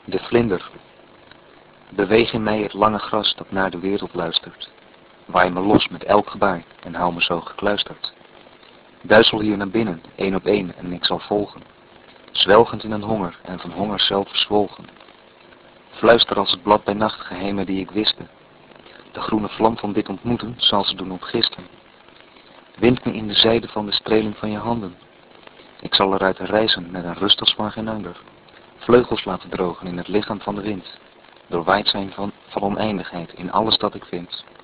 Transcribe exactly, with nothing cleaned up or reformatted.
De vlinder. Beweeg in mij het lange gras dat naar de wereld luistert. Waai me los met elk gebaar en hou me zo gekluisterd. Duizel hier naar binnen, één op één en ik zal volgen. Zwelgend in een honger en van honger zelf verzwolgen. Fluister als het blad bij nacht geheimen die ik wiste. De groene vlam van dit ontmoeten zal ze doen ontgisten. Wind me in de zijde van de streling van je handen. Ik zal eruit reizen met een rust als van geen ander. Vleugels laten drogen in het lichaam van de wind. Doorwaaid zijn van, van oneindigheid in alles dat ik vind.